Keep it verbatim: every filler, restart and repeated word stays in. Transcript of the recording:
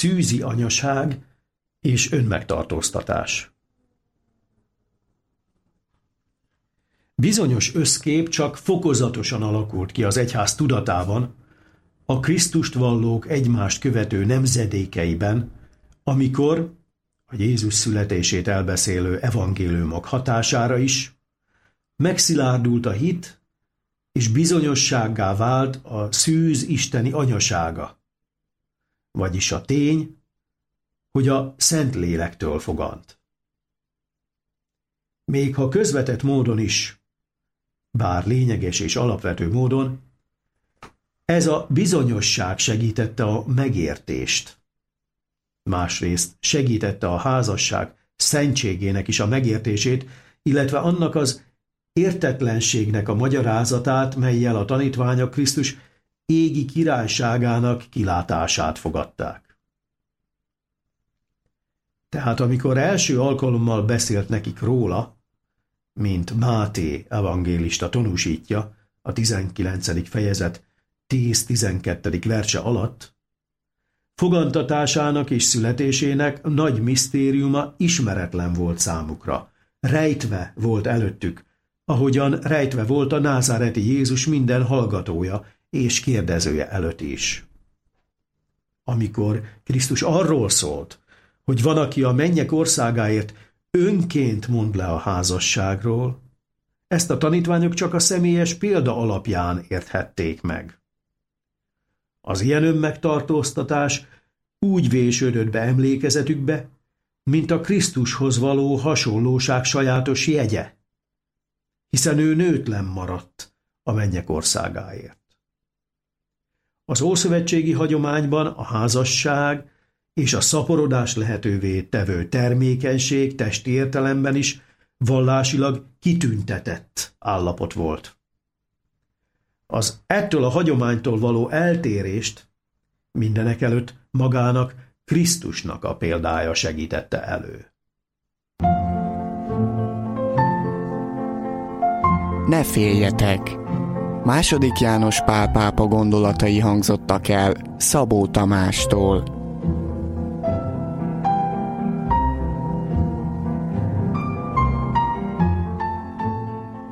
szűzi anyaság és önmegtartóztatás. Bizonyos összkép csak fokozatosan alakult ki az egyház tudatában, a Krisztust vallók egymást követő nemzedékeiben, amikor a Jézus születését elbeszélő evangéliumok hatására is megszilárdult a hit, és bizonyossággá vált a szűz isteni anyasága, vagyis a tény, hogy a Szentlélektől fogant. Még ha közvetett módon is, bár lényeges és alapvető módon, ez a bizonyosság segítette a megértést. Másrészt segítette a házasság szentségének is a megértését, illetve annak az értetlenségnek a magyarázatát, mellyel a tanítványok Krisztus égi királyságának kilátását fogadták. Tehát amikor első alkalommal beszélt nekik róla, mint Máté evangélista tanúsítja a tizenkilencedik fejezet tíz-tizenkettedik verse alatt, fogantatásának és születésének nagy misztériuma ismeretlen volt számukra, rejtve volt előttük, ahogyan rejtve volt a názáreti Jézus minden hallgatója és kérdezője előtt is. Amikor Krisztus arról szólt, hogy van, aki a mennyek országáért önként mond le a házasságról, ezt a tanítványok csak a személyes példa alapján érthették meg. Az ilyen önmegtartóztatás úgy vésődött be emlékezetükbe, mint a Krisztushoz való hasonlóság sajátos jegye, hiszen ő nőtlen maradt a mennyek országáért. Az ószövetségi hagyományban a házasság és a szaporodás lehetővé tevő termékenység testi értelemben is vallásilag kitüntetett állapot volt. Az ettől a hagyománytól való eltérést mindenekelőtt magának, Krisztusnak a példája segítette elő. Ne féljetek! Második János Pál pápa gondolatai hangzottak el Szabó Tamástól.